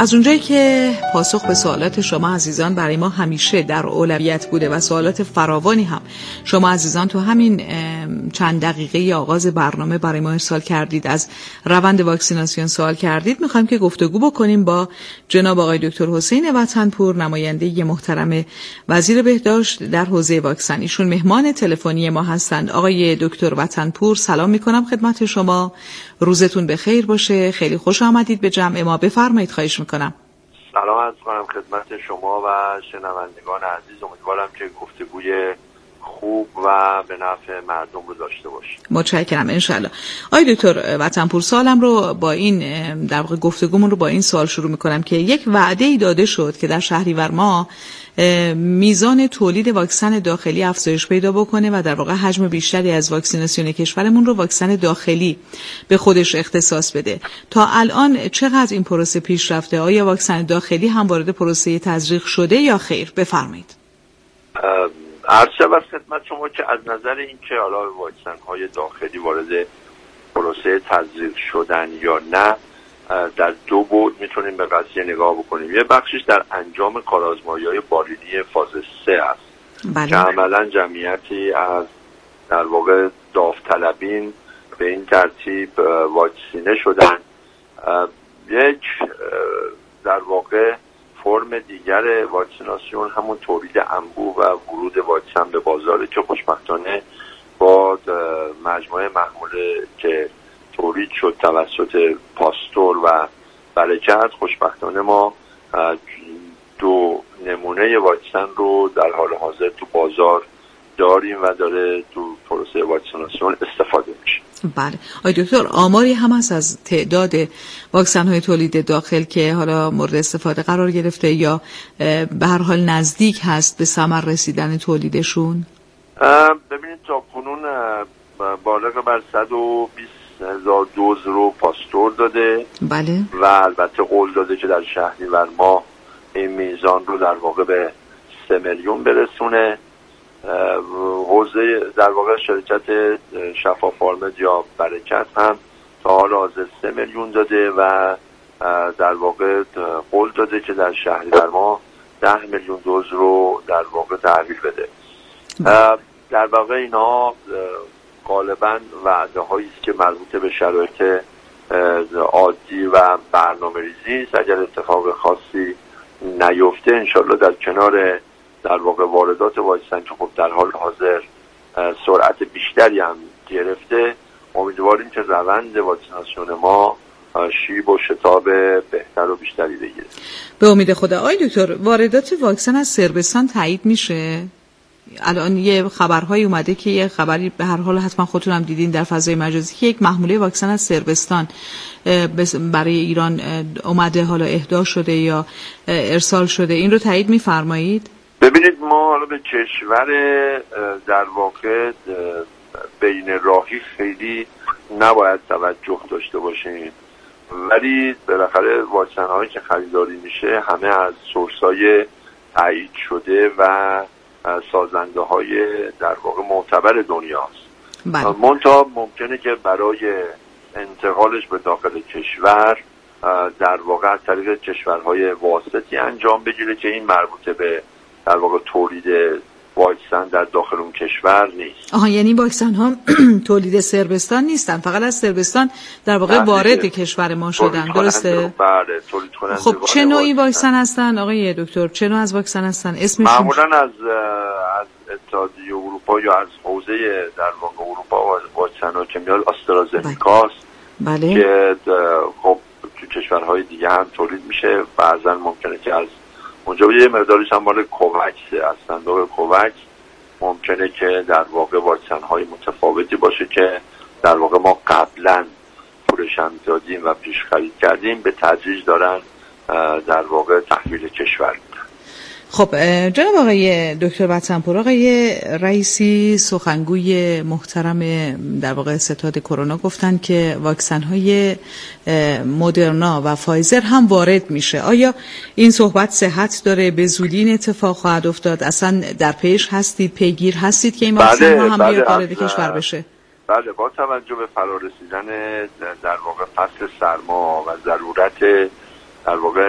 از اونجایی که پاسخ به سوالات شما عزیزان برای ما همیشه در اولویت بوده و سوالات فراوانی هم شما عزیزان تو همین چند دقیقه آغاز برنامه برای ما ارسال کردید، از روند واکسیناسیون سوال کردید، میخوایم که گفتگو بکنیم با جناب آقای دکتر حسین وطنپور، نماینده محترم وزیر بهداشت در حوزه واکسن. ایشون مهمان تلفنی ما هستند. آقای دکتر وطنپور سلام میکنم خدمت شما، روزتون بخیر باشه، خیلی خوش آمدید به جمع ما. بفرمایید، خواهش میکنم. سلام عرض کنم خدمت شما و شنوندگان عزیز. امیدوارم که گفتگوی خوب و به نفع مردم رو داشته باشیم. متشکرم انشالله. آقای دکتر وطنپور، سوالم رو با این در واقع گفتگومون رو با این سوال شروع میکنم که یک وعده‌ای داده شد که در شهریور ماه میزان تولید واکسن داخلی افزایش پیدا بکنه و در واقع حجم بیشتری از واکسیناسیون کشورمون رو واکسن داخلی به خودش اختصاص بده. تا الان چقدر این پروسه پیش رفته؟ آیا واکسن داخلی هم وارد پروسه تزریق شده یا خیر؟ بفرمایید. عرض شود خدمت شما که از نظر این که حالا واکسن‌های داخلی وارد پروسه تزریق شدن یا نه، در دو بعد میتونیم به قضیه نگاه بکنیم. یه بخشش در انجام کارآزمایی‌های بالینی فاز 3 است. بله. که عملاً جمعیتی از در واقع داوطلبین به این ترتیب واکسینه شدن. یک در واقع فرم دیگر واکسیناسیون همون تولید انبوه و ورود واکسن به بازاره که خوشبختانه با مجموعه محموله که تولید شد توسط پاستور و برکت، خوشبختانه ما 2 نمونه واکسن رو در حال حاضر تو بازار داریم و داره تو پروسه واکسیناسیون استفاده میشه. بله. آقای دکتر، آماری هم هست از تعداد واکسن‌های تولید داخل که حالا مورد استفاده قرار گرفته یا به هر حال نزدیک هست به ثمر رسیدن تولیدشون؟ ببینید تا کنون بالغ بر 120,000 دوز رو پاستور داده. بله. و البته قول داده که در شهریور ماه این میزان رو در واقع به 3 میلیون برسونه. حوزه در واقع شرکت شفافارمد یا برکت هم تا حال حاضر 3 میلیون داده و در واقع قول داده که در شهریور ماه 10 میلیون دوز رو در واقع تحویل بده. در واقع اینا غالباً وعده هایی است که مربوط به شرایط عادی و برنامه‌ریزی است. اگر اتفاق خاصی نیفته انشالله در کنار در واقع واردات واکسن که خب در حال حاضر سرعت بیشتری هم گرفته، امیدواریم که روند واکسیناسیون ما شیب و شتاب بهتر و بیشتری بگیره. به امید خدا. آقای دکتر، واردات واکسن از صربستان تایید میشه؟ الان یه خبرهایی اومده که یه خبری به هر حال حتما خودتون هم دیدین در فضای مجازی که یک محموله واکسن از صربستان برای ایران اومده، حالا اهدا شده یا ارسال شده. این رو تایید میفرمایید؟ ببینید ما حالا به کشور در واقع بین راهی خیلی نباید توجه داشته باشیم، ولی بالاخره واکسن هایی که خریداری میشه همه از سورسای تایید شده و سازنده های در واقع معتبر دنیاست. منتها ممکنه که برای انتقالش به داخل کشور در واقع از طریق کشورهای واسطی انجام بگیره که این مربوطه به در واقع تولید واکسن در داخل اون کشور نیست. یعنی واکسن ها تولید صربستان نیستن، فقط از صربستان در واقع وارد کشور ما شدن، درسته؟ بله، تولید کننده. خب چه نوعی واکسن هستن آقای دکتر؟ چه نوع از واکسن هستن؟ اسمشون معمولا از اتحادیه اروپا یا از حوزه در واقع اروپا واکسن ها که میاد آسترازنیکاست. بله. که خب تو کشورهای دیگه هم تولید میشه، بعضا ممکنه که از اونجا یه مقدارش هم مال کووکس، از صندوق کووکس ممکنه که در واقع واکسن های متفاوتی باشه که در واقع ما قبلا پولش هم دادیم و پیش خرید کردیم، به تدریج دارن در واقع تحویل کشور میدن. خب جناب آقای دکتر وطنپور، آقای رئیسی سخنگوی محترم در واقع ستاد کرونا گفتن که واکسن‌های مدرنا و فایزر هم وارد میشه. آیا این صحبت صحت داره؟ به زودی این اتفاق خواهد افتاد؟ اصلا در پیش هستید، پیگیر هستید که این واکسن هم بیاد وارد کشور بشه؟ بله، با توجه به فرارسیدن در واقع فصل سرما و ضرورت در واقع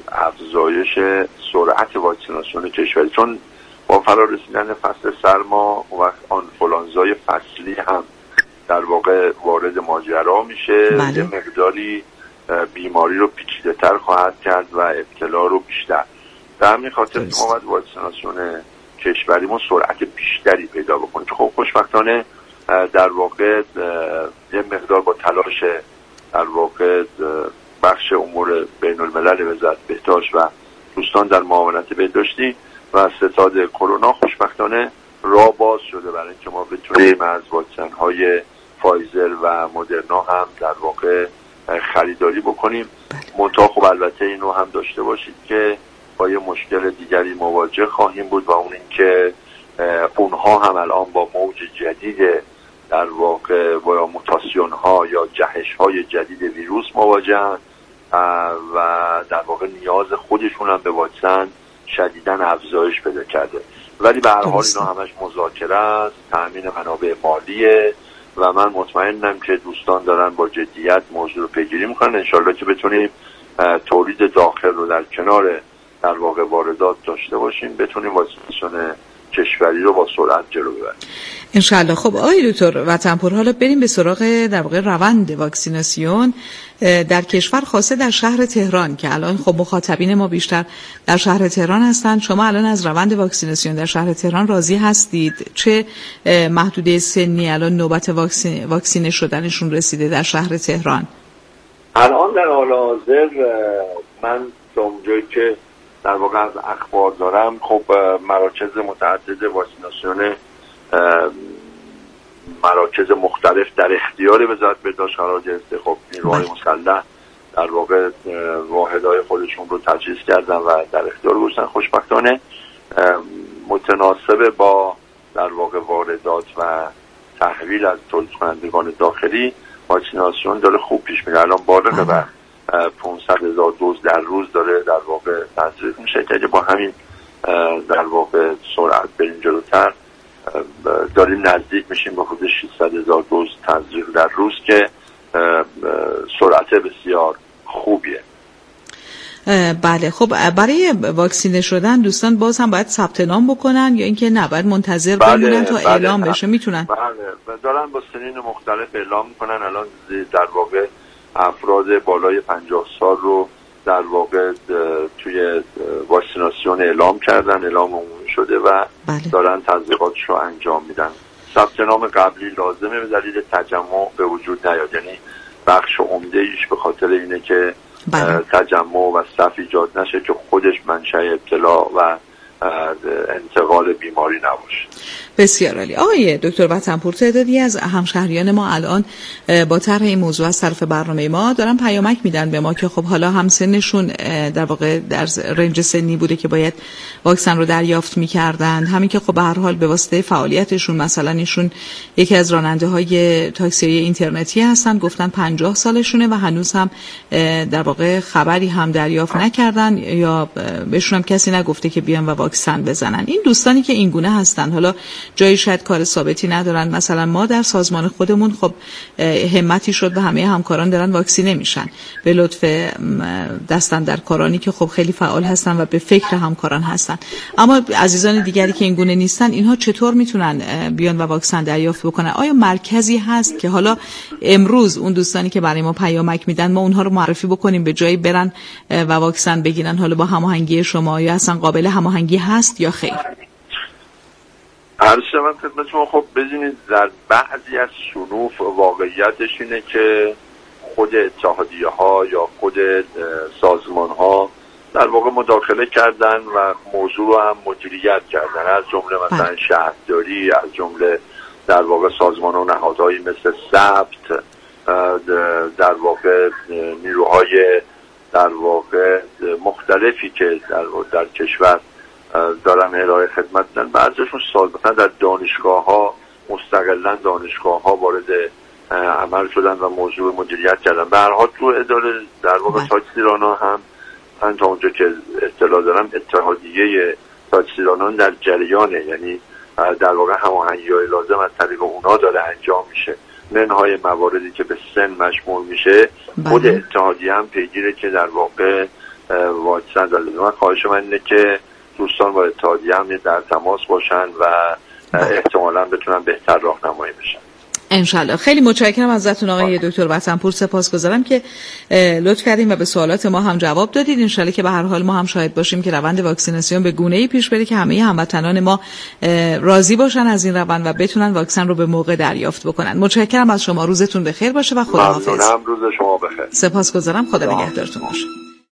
افزایش سرعت واکسیناسیون کشوری، چون با فرارسیدن فصل سرما و آنفولانزای فصلی هم در واقع وارد ماجرا میشه. بله. یه مقداری بیماری رو پیچیده‌تر خواهد کرد و ابتلا رو بیشتر. در همین خاطر ما باید واکسیناسیون کشوریمون سرعت بیشتری پیدا بکنه که خب خوشبختانه در واقع یه مقدار با تلاش در واقع بخش امور بین الملل وزارت بهداشت و دوستان در معاونت بهداشتی و ستاد کرونا خوشبختانه راه باز شده برای اینکه ما بتونیم از واکسن های فایزر و مدرنا هم در واقع خریداری بکنیم. منتها خب البته اینو هم داشته باشید که با یه مشکل دیگری مواجه خواهیم بود و اون این که اونها هم الان با موج جدید در واقع با موتاسیون ها یا جهش های جدید ویروس مواجهن و در واقع نیاز خودشون هم به واکسن شدیداً افزایش پیدا کرده. ولی به هر حال اینا همش مذاکره است، تأمین منابع مالیه و من مطمئنم که دوستان دارن با جدیت موضوع رو پیگیری میکنن. انشالله که بتونیم تولید داخل رو در کنار در واقع واردات داشته باشیم، بتونیم واکسیناسیون کشوری رو با سرعت جلو ببریم انشالله. خب آقای دکتر وطنپور، حالا بریم به سراغ در واقع روند واکسیناسیون در کشور، خاصه در شهر تهران که الان خب مخاطبین ما بیشتر در شهر تهران هستند. شما الان از روند واکسیناسیون در شهر تهران راضی هستید؟ چه محدوده سنی الان نوبت واکسینه شدنشون رسیده در شهر تهران؟ الان در حال حاضر من اونجایی که در واقع از اخبار دارم، خب مراکز متعدد واکسیناسیون مراکز مختلف در اختیار وزارت بهداشت قرار گرفته. خب نیروهای مسلح در واقع واحدهای خودشون رو تجهیز کردن و در اختیار گذاشتن. خوشبختانه متناسب با در واقع واردات و تحویل از تولید کنندگان داخلی واکسیناسیون داره خوب پیش میره. الان بالغ بر 500,000 دوز در روز داره در واقع تزریق میشه که با همین در واقع سرعت بریم جلوتر داریم نزدیک میشیم به حدود 600,000 دوز تزریق در روز که سرعت بسیار خوبیه. بله. خب برای واکسینه شدن دوستان باز هم باید ثبت نام بکنن یا اینکه نه باید منتظر بمونن تا اعلام بشه؟ میتونن بله دارن با سنین مختلف اعلام میکنن. الان در واقع افراد بالای 50 سال رو در واقع توی واکسیناسیون اعلام کردن، اعلام عمومی شده و دارن تزریقاتش رو انجام میدن. ثبت نام قبلی لازمه به دلیل تجمع به وجود نیاد، یعنی بخش عمده ایش به خاطر اینه که تجمع و صف ایجاد نشه که خودش منشأ ابتلا و انتقال بیماری نباشه. بسیار عالی. آقای دکتر وطنپور، تعدادی از همشهریان ما الان با طرح این موضوع از طرف برنامه ما دارن پیامک میدن به ما که خب حالا هم سنشون در واقع در رنج سنی بوده که باید واکسن رو دریافت میکردن، همین که خب به هر حال به واسطه فعالیتشون مثلا ایشون یکی از راننده های تاکسی اینترنتی هستن، گفتن 50 سالشونه و هنوز هم در واقع خبری هم دریافت نکردن یا بهشون هم کسی نگفته که بیان و واکسن بزنن. این دوستانی که این گونه هستن حالا جایی شاید کار ثابتی ندارن، مثلا ما در سازمان خودمون خب همتی شد و همه همکاران دارن واکسینه میشن به لطف دستاندرکارانی که خب خیلی فعال هستن و به فکر همکاران هستن. اما عزیزان دیگری که این گونه نیستن، اینها چطور میتونن بیان و واکسن دریافت بکنن؟ آیا مرکزی هست که حالا امروز اون دوستانی که برای ما پیامک میدن ما اونها رو معرفی بکنیم به جایی برن و واکسن بگیرن، حالا با هماهنگی شما یا اصلا قابل هماهنگی هست یا خیر؟ عرض شدم خدمت شما. خب ببینید در بعضی از صنوف واقعیتش اینه که خود اتحادیه ها یا خود سازمان ها در واقع مداخله کردن و موضوع رو هم مدیریت کردن، از جمله مثلا شهرداری، از جمله در واقع سازمان و نهادهایی مثل ثبت، در واقع نیروهای در واقع مختلفی که در کشور دارن ارائه خدمت دادن. بعضیشون مثلا در دانشگاه ها مستقلا دانشگاه ها وارد عمل شدن و موضوع مدیریت کردن. به هر حال تو اداره در واقع تاکسیرانان هم من تا اونجا که اطلاع دارم اتحادیه تاکسیرانان در جریانه، یعنی در واقع هماهنگی‌های لازم از طریق اونا داره انجام میشه. منهای مواردی که به سن مشمول میشه خود اتحادیه هم پیگیره که در واقع واکسن زده. من خواهش من اینه که دوستان با اتحادیه هم در تماس باشن و احتمالاً بتونن بهتر راهنمایی بشن. انشالله. خیلی متشکرم ازتون آقای دکتر وطنپور، سپاسگزارم که لطف کردین و به سوالات ما هم جواب دادید. انشالله که به هر حال ما هم شاهد باشیم که روند واکسیناسیون به گونه‌ای پیش بره که همه هموطنان ما راضی باشن از این روند و بتونن واکسن رو به موقع دریافت بکنن. متشکرم از شما، روزتون بخیر باشه و خداحافظ. ممنونم، روز شما بخیر. سپاسگزارم، خدا نگهدارتون باشه.